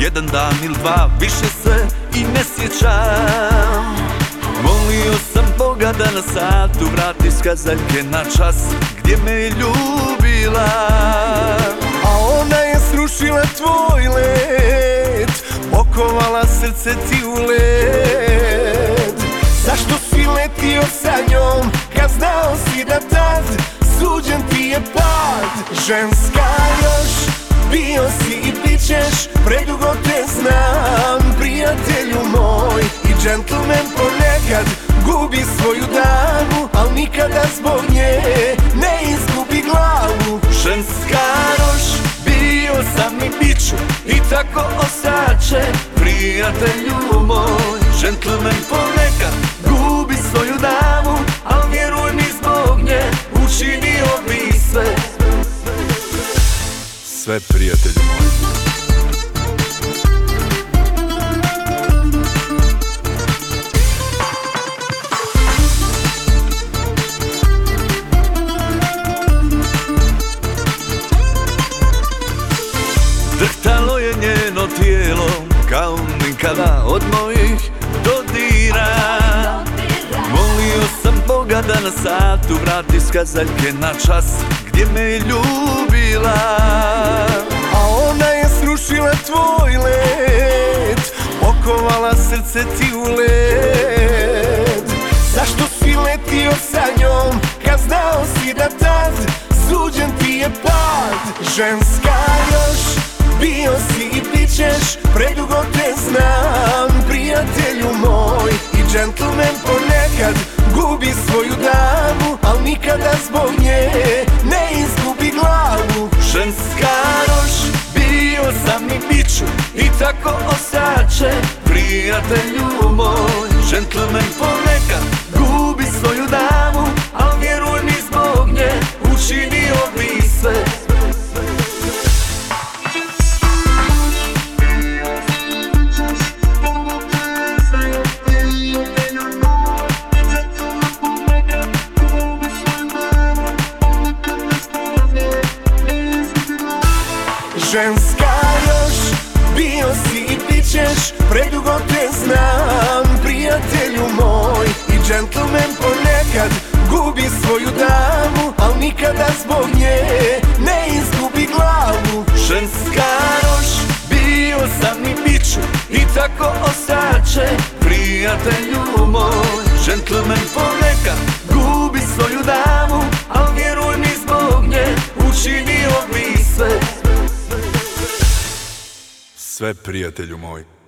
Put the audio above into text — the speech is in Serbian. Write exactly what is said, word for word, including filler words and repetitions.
jedan dan ili dva, više se i ne sjećam. Molio sam Boga da na satu vrati s kazaljke na čas gdje me je ljubila, a ona je srušila tvoj let, okovala srce ti u led. Zašto si letio sa njom kad znao si da tad suđen ti je pad? Ženska još, bio si i bit ćeš, predugo te znam, prijatelju moj. I džentlmen ponekad gubi svoju damu, al nikada zbog nje ne izgubi glavu. Ženska roš, bio sam i bit ću i tako ostaće, prijatelju moj. Džentlmen ponekad gubi svoju damu, al vjeruj mi zbog nje učinio bi sve. Sve, prijatelju moj. Drhtalo je njeno tijelo kao nikada od mojih dodira. Molio sam Boga da na satu vrati s kazaljke na čas gdje me je ljubila, a ona je srušila tvoj let, okovala srce ti u led. Zašto si letio sa njom kad znao si da tad suđen ti je pad? Ženska još, bio si i bit ćeš, predugo te znam, prijatelju moj. I džentlmen ponekad gubi svoju damu, al nikada zbog nje ne izgubi glavu. Ženska roš, bio sam i bit ću i tako ostaće, prijatelju moj. Džentlmen ponekad gubi svoju damu, al vjeruj mi zbog nje učinio bi sve. Ženska još, bio si i bit ćeš, predugo te znam, prijatelju moj. I džentlmen ponekad gubi svoju damu, al nikada zbog nje ne izgubi glavu. Ženska roš, bio sam i bit ću i tako ostaće, prijatelju moj. Džentlmen ponekad gubi svoju damu, al vjeruj mi zbog nje učinio bi sve. Sve, prijatelju moj.